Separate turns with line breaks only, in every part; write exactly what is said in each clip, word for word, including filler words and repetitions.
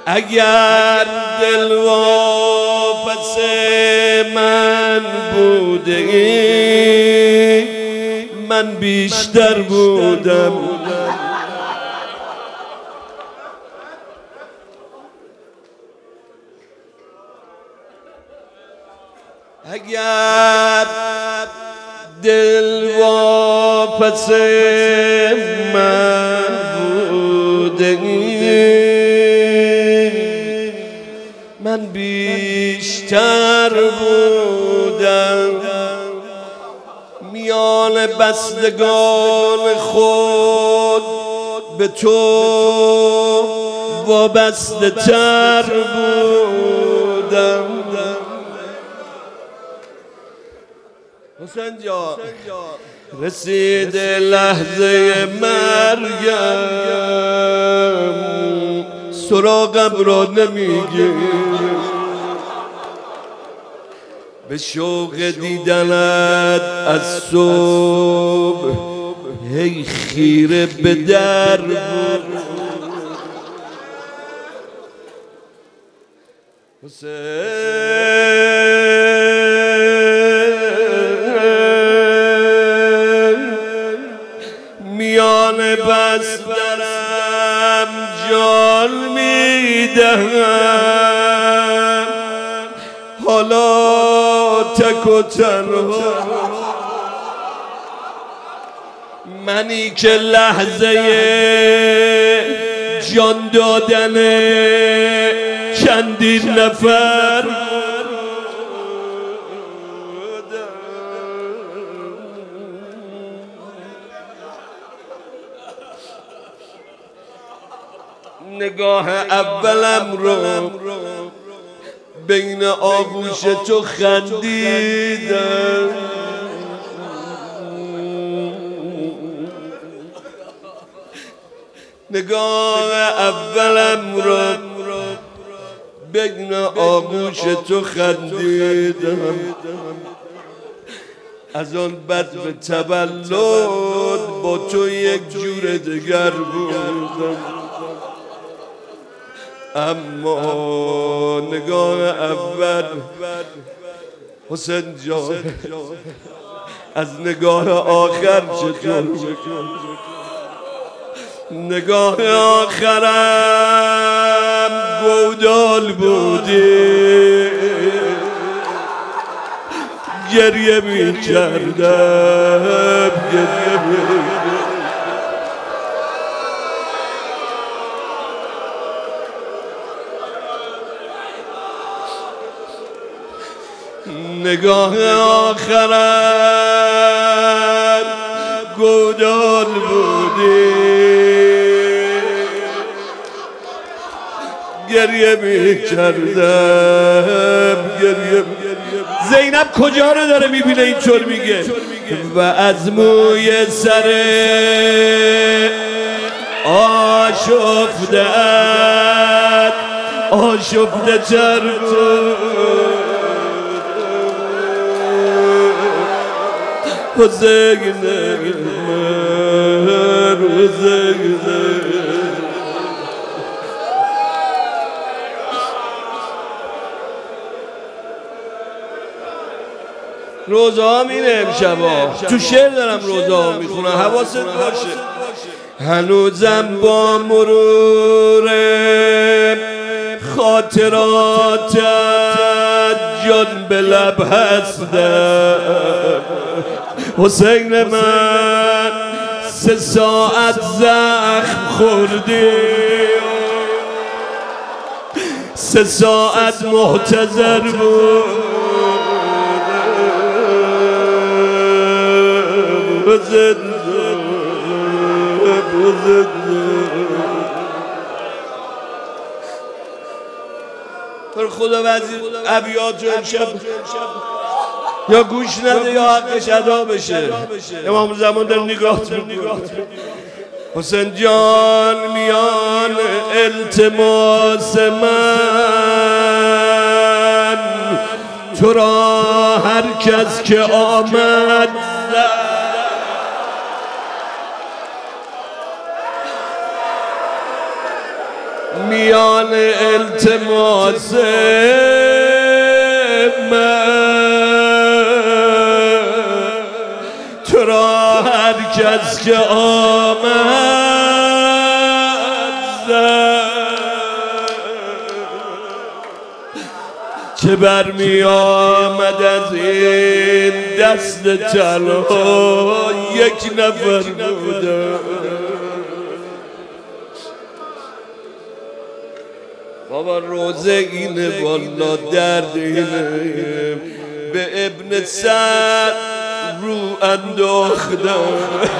اگر دل واپس من بودی من بیشتر بودم. اگر دل واپس من بودی من بیشتر بودم. میان بستگان خود به تو وابسته تر بودم. حسین جان رسید لحظه مرگم سراغم را نمیگیری. به شوق دیدنت از صبح هی خیره به در بود. میان بسترم جان میدهم حالا تک و تنها. منی که لحظه جان دادن چندین نفر نگاه اولم رو بین آغوش تو خندیدم. نگاه اولم رو بین آغوش تو خندیدم. از آن بد به تولد با تو یک جور دگر بودم. اما نگاه اول حسین جان از نگاه آخر چطور؟ نگاه آخرم گودال بودی گریه می کردم گریه می نگاه آخرم گودال بودی گریه می کردم گریه. زینب کجا رو داره میبینه اینطور میگه؟ و از موی سر آشفته‌ات آشفته تر بود. حسین من حسین روزه ها میره امشبا تو شعر دارم روزه ها میخونم حواست باشه. هنوزم با مرور خاطرات جان به لب هستم. حسین من سه ساعت زخم خوردی سه ساعت محتضر بود. پر خدا وزیر ابیات رو امشب یا گوش نده یا حقش ادا بشه. امام زمان در نگاه حسین جان میان التماس من تو را هر کس که آمد میان التماس تو را هر کس که آمد که برمی آمد از این دست طلا یک نفر بودم. بابا روزه اینه والا درد اینه به ابن سعد رو انداختم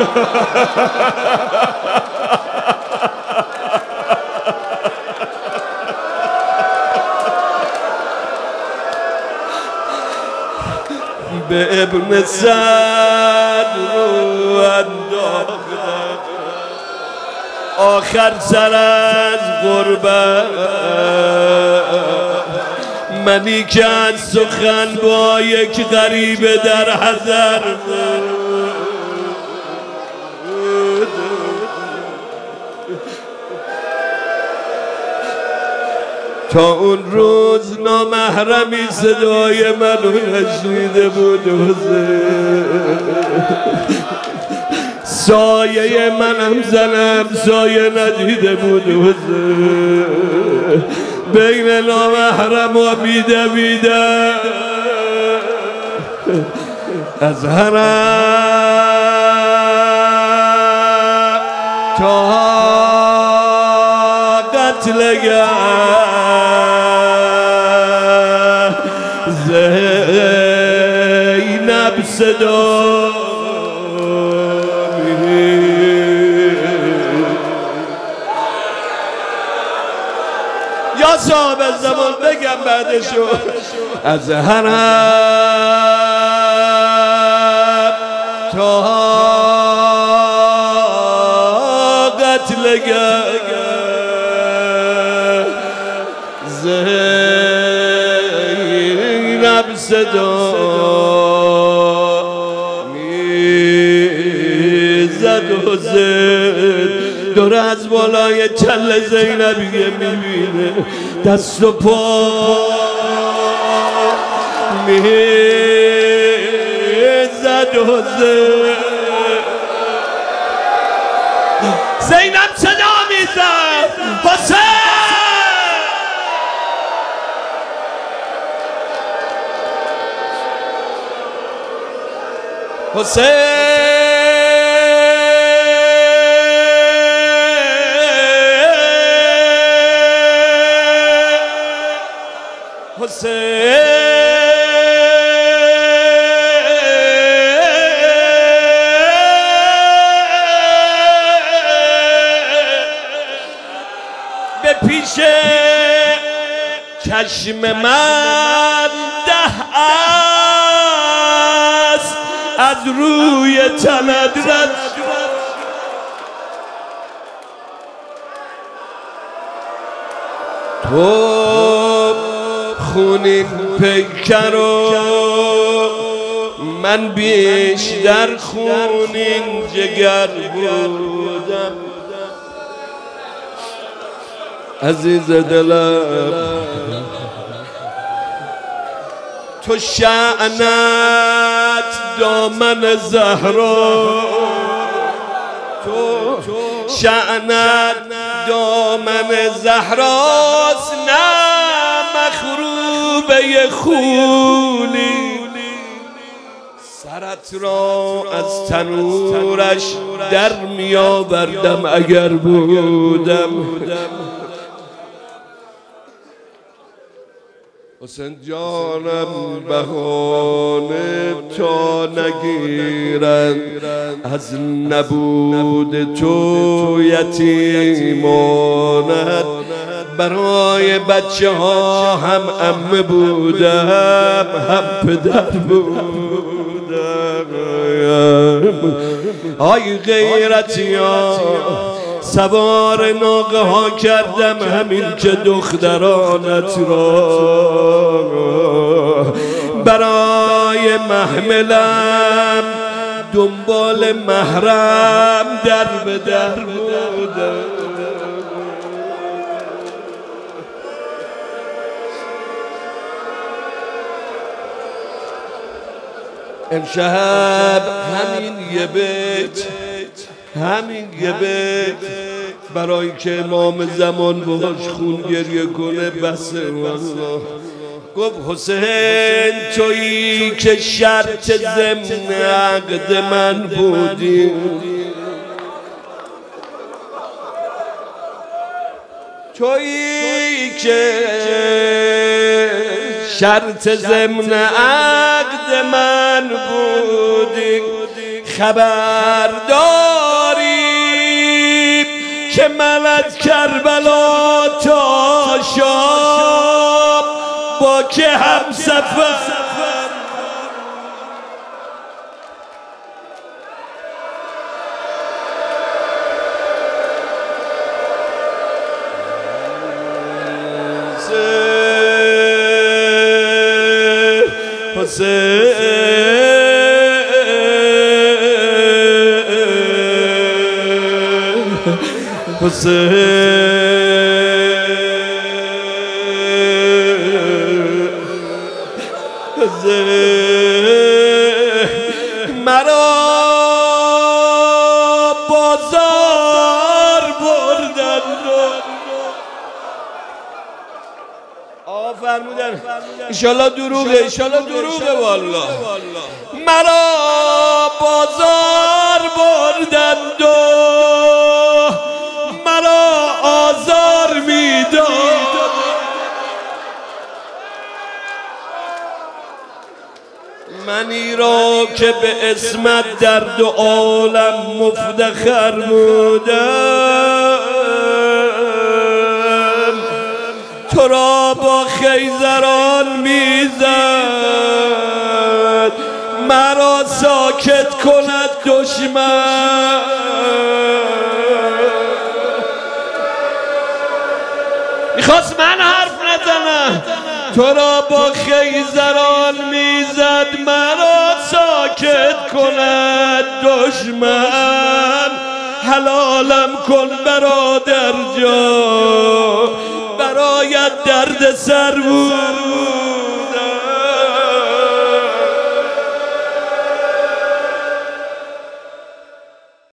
به ابن سعد رو انداختم آخر سر از غربت منی که از سخن با یک غریبه در حضر تا اون روز نامحرمی صدای منو نشنیده بود سایه منم زنم سایه ندیده بود بین نامحرم و میدویدم از حرم تا قتلگه زینب صدا یا صاحب زمان بگم بعدشو از حرم تا قتلگه زینب صدا میزد و زد دور از بالای چل زینبیه میبینه دست و پا میزد و زد زینب صدا میزد حسین حسین حسین به پیش چشم من ده است از روی تنت رد تو خونین پیکر و من بیشتر خونین جگر بودم عزیز دلم تو شعنت دامن زهرا تو شعنت دامن زهراست نه مخروبه خونی سرت را از تنورش در می آوردم اگر بودم حسین جانم بهانه تا نگیرند از نبود تو یتیمانت برای بچه ها هم عمه بودم هم پدر بودم آی غیرتی ها سوار ناقه ها کردم همین که دخترانت را برای محملم دنبال محرم در به در بودم امشب همین یه بیت همین یه بیت برای که امام زمان باش خون گریه کنه بسه والله. گفت حسین تویی که شرط ضمن عقد من بودی، تویی که شرط ضمن عقد من بودی، خبر داری که من از کربلا تا شام با که هم سفر حسین مرا بازار بردن آقا فرمودن انشالله دروغه انشالله دروغه والله. مرا بازار بردن دو مرا آزار میداد، منی را که به اسمت در دو عالم مفتخر بودم، تو را با خیزران میزد مرا ساکت کند دشمن. میخواست من حرف نزنم، تو را با خیزران میزد مرا ساکت کند دشمن. حلالم کن برادر جان برایت درد سر بود.